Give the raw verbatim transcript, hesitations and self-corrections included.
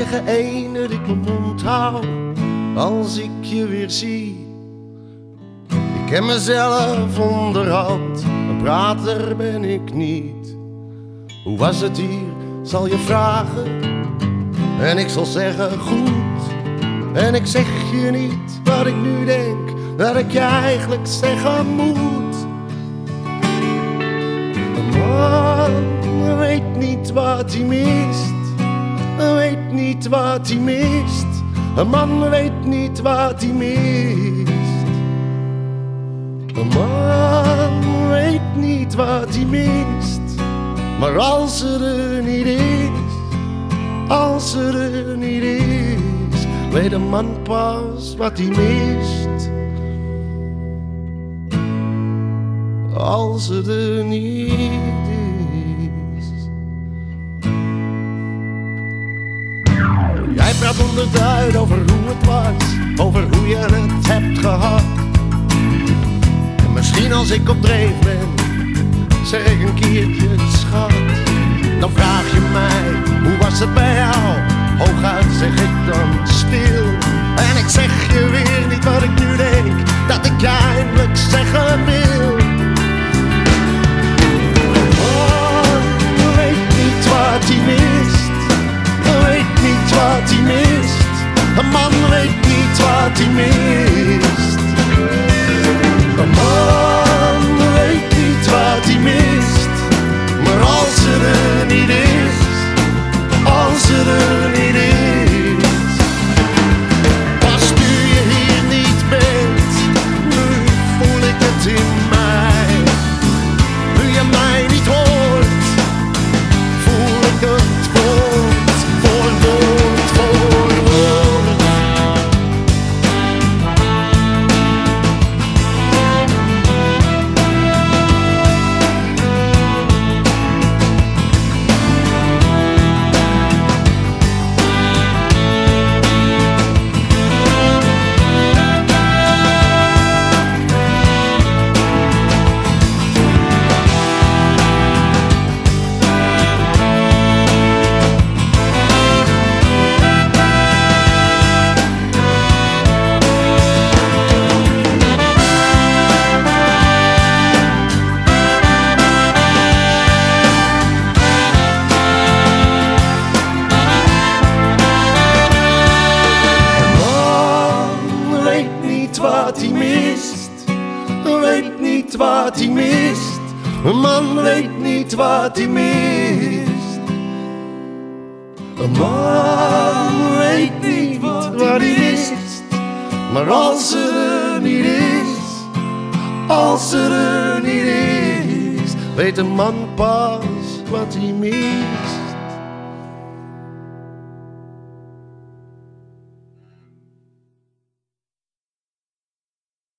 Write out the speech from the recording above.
zeggen één dat ik mijn mond hou als ik je weer zie. Ik ken mezelf onderhand, een prater ben ik niet. Hoe was het hier, zal je vragen, en ik zal zeggen goed. En ik zeg je niet wat ik nu denk, dat ik je eigenlijk zeggen moet. Een man weet niet wat hij mist, weet niet wat hij mist. Een man weet niet wat hij mist. Een man weet niet wat hij mist. Maar als er er niet is, als er er niet is, weet een man pas wat hij mist. Als er er niet is. Jij praat honderdduit over hoe het was, over hoe je het hebt gehad. En misschien als ik op dreef ben, zeg ik een keertje schat. Dan vraag je mij, hoe was het bij jou? Hooguit zeg ik dan stil. En ik zeg je weer niet wat ik nu denk, dat ik je eindelijk zeggen wil. Oh, weet niet wat hij mist, weet niet wat hij mist. Een man weet niet wat hij mist. Een man weet niet wat hij mist. Maar als er er niet is, als er er niet is, pas nu je hier niet bent, nu voel ik het in mij. Nu je mij niet hoort, voel ik het woord voor woord voor woord. Wat hij mist, weet niet wat hij mist. Een man weet niet wat hij mist. Een man weet niet wat hij mist. Maar als er er niet is, als er er niet is, weet een man pas wat hij mist.